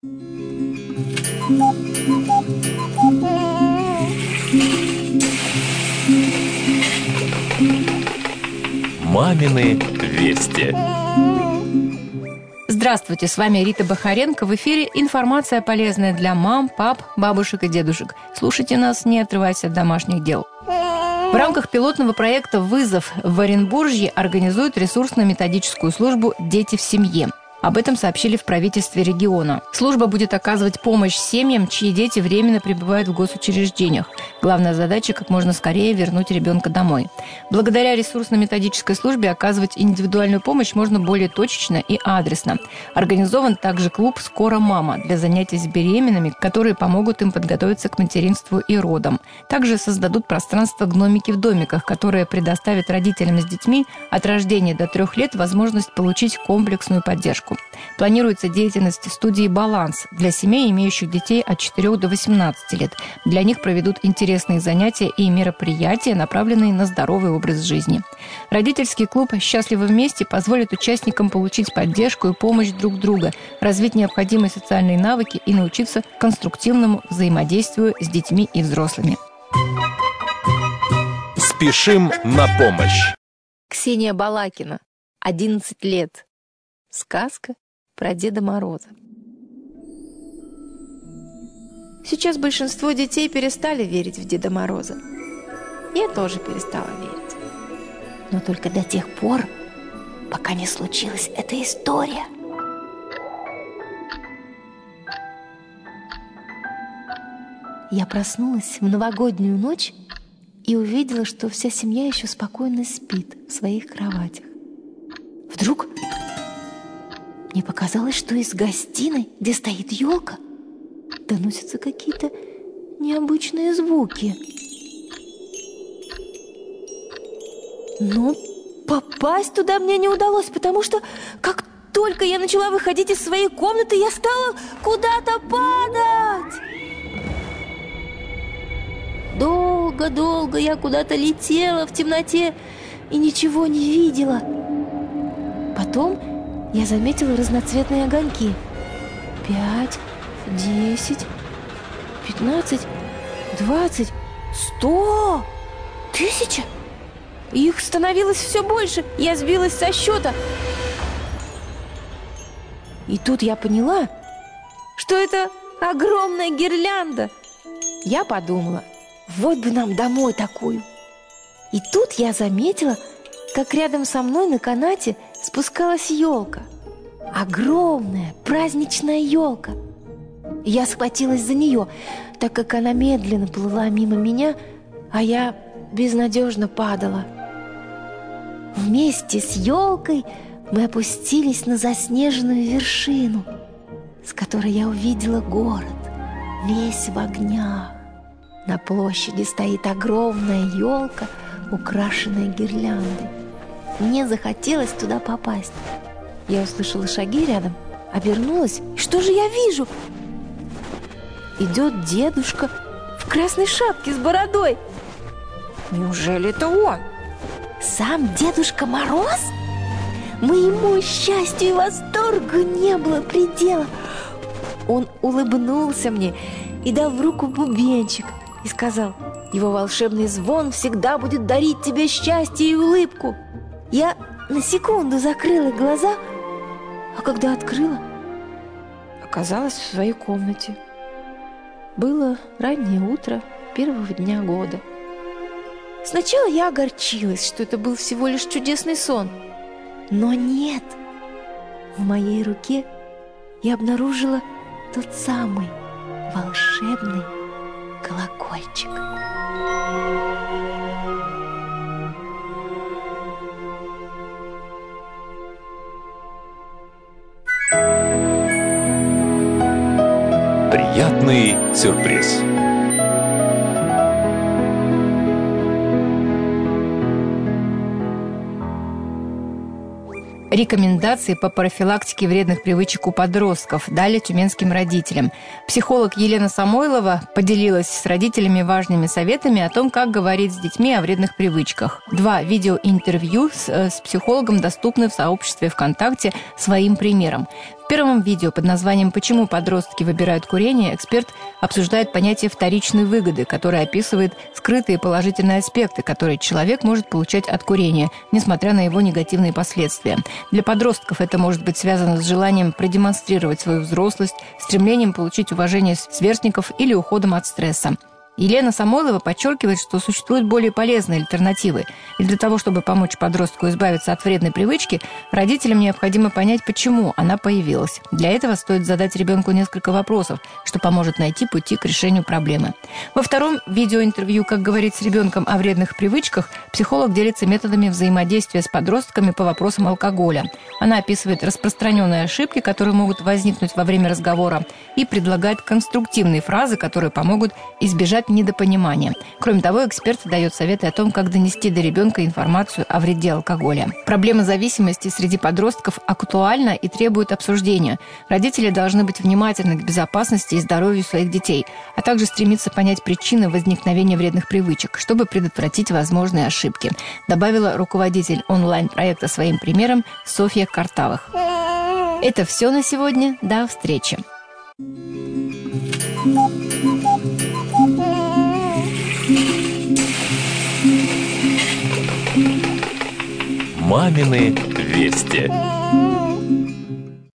Мамины вести. Здравствуйте, с вами Рита Бахаренко. В эфире информация полезная для мам, пап, бабушек и дедушек. Слушайте нас, не отрываясь от домашних дел. В рамках пилотного проекта «Вызов» в Оренбурге организуют ресурсно-методическую службу «Дети в семье». Об этом сообщили в правительстве региона. Служба будет оказывать помощь семьям, чьи дети временно пребывают в госучреждениях. Главная задача – как можно скорее вернуть ребенка домой. Благодаря ресурсно-методической службе оказывать индивидуальную помощь можно более точечно и адресно. Организован также клуб «Скоро мама» для занятий с беременными, которые помогут им подготовиться к материнству и родам. Также создадут пространство «Гномики в домиках», которое предоставит родителям с детьми от рождения до 3 лет возможность получить комплексную поддержку. Планируется деятельность студии «Баланс» для семей, имеющих детей от 4 до 18 лет. Для них проведут интересные занятия и мероприятия, направленные на здоровый образ жизни. Родительский клуб «Счастливы вместе» позволит участникам получить поддержку и помощь друг друга, развить необходимые социальные навыки и научиться конструктивному взаимодействию с детьми и взрослыми. Спешим на помощь. Ксения Балакина, 11 лет. Сказка про Деда Мороза. Сейчас большинство детей перестали верить в Деда Мороза. Я тоже перестала верить. Но только до тех пор, пока не случилась эта история. Я проснулась в новогоднюю ночь и увидела, что вся семья еще спокойно спит в своих кроватях. Вдруг мне показалось, что из гостиной, где стоит елка, доносятся какие-то необычные звуки. Но попасть туда мне не удалось, потому что как только я начала выходить из своей комнаты, я стала куда-то падать. Долго-долго я куда-то летела в темноте и ничего не видела. Потом я заметила разноцветные огоньки. 5, 10, 15, 20, 100, 1000. Их становилось все больше. Я сбилась со счета. И тут я поняла, что это огромная гирлянда. Я подумала, вот бы нам домой такую. И тут я заметила, как рядом со мной на канате спускалась елка. Огромная праздничная елка. Я схватилась за нее, так как она медленно плыла мимо меня, а я безнадежно падала. Вместе с елкой мы опустились на заснеженную вершину, с которой я увидела город, весь в огнях. На площади стоит огромная елка, украшенная гирляндой. Мне захотелось туда попасть. Я услышала шаги рядом, обернулась. И что же я вижу? Идет дедушка в красной шапке с бородой. Неужели это он? Сам Дедушка Мороз? Моему счастью и восторгу не было предела. Он улыбнулся мне и дал в руку бубенчик и сказал: его волшебный звон всегда будет дарить тебе счастье и улыбку. Я на секунду закрыла глаза, а когда открыла, оказалась в своей комнате. Было раннее утро первого дня года. Сначала я огорчилась, что это был всего лишь чудесный сон. Но нет, в моей руке я обнаружила тот самый волшебный колокольчик. Приятный сюрприз. Рекомендации по профилактике вредных привычек у подростков дали тюменским родителям. Психолог Елена Самойлова поделилась с родителями важными советами о том, как говорить с детьми о вредных привычках. 2 видеоинтервью с психологом доступны в сообществе ВКонтакте «Своим примером». В первом видео под названием «Почему подростки выбирают курение» эксперт обсуждает понятие вторичной выгоды, которое описывает скрытые положительные аспекты, которые человек может получать от курения, несмотря на его негативные последствия. Для подростков это может быть связано с желанием продемонстрировать свою взрослость, стремлением получить уважение сверстников или уходом от стресса. Елена Самойлова подчеркивает, что существуют более полезные альтернативы. И для того, чтобы помочь подростку избавиться от вредной привычки, родителям необходимо понять, почему она появилась. Для этого стоит задать ребенку несколько вопросов, что поможет найти пути к решению проблемы. Во втором видеоинтервью «Как говорить с ребенком о вредных привычках» психолог делится методами взаимодействия с подростками по вопросам алкоголя. Она описывает распространенные ошибки, которые могут возникнуть во время разговора, и предлагает конструктивные фразы, которые помогут избежать недопонимания. Кроме того, эксперт дает советы о том, как донести до ребенка информацию о вреде алкоголя. Проблема зависимости среди подростков актуальна и требует обсуждения. Родители должны быть внимательны к безопасности и здоровью своих детей, а также стремиться понять причины возникновения вредных привычек, чтобы предотвратить возможные ошибки, добавила руководитель онлайн-проекта «Своим примером» Софья Картавых. Это все на сегодня. До встречи. «Мамины вести».